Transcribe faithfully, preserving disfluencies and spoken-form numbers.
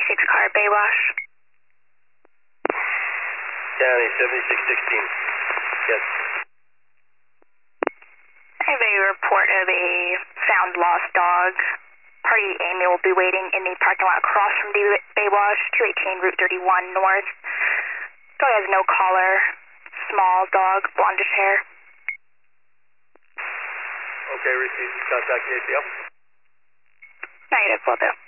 seventy-six car, Baywash. County seventy-six sixteen. Yes. Anybody report of a found lost dog? Party Amy will be waiting in the parking lot across from the Baywash, two eighteen Route thirty-one North. Dog has no collar, small dog, blondish hair. Okay, received. Contact A T L. Negative, will do.